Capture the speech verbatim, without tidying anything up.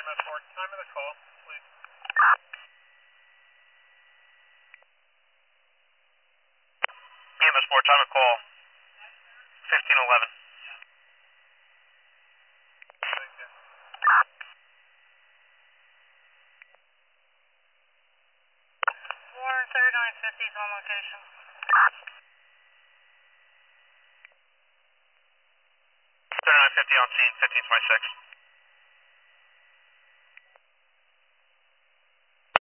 M S four, time of the call, please. E M S four, time of call, fifteen eleven. Thank you. Warren thirty-nine fifty is on location. thirty-nine fifty on scene, fifteen twenty-six.